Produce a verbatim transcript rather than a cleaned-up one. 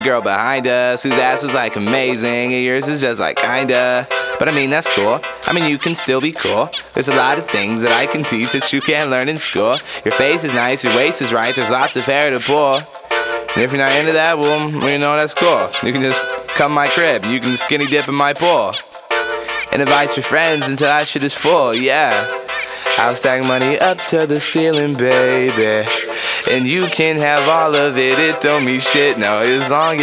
girl behind us whose ass is like amazing and yours is just like kinda. But I mean, that's cool. I mean, you can still be cool. There's a lot of things that I can teach that you can't learn in school. Your face is nice, your waist is right, there's lots of hair to pull. And if you're not into that, well, you know, that's cool. You can just come my crib, you can skinny dip in my pool, and invite your friends until that shit is full, yeah. I'll stack money up to the ceiling, baby, and you can have all of it, it don't mean shit, no, as long as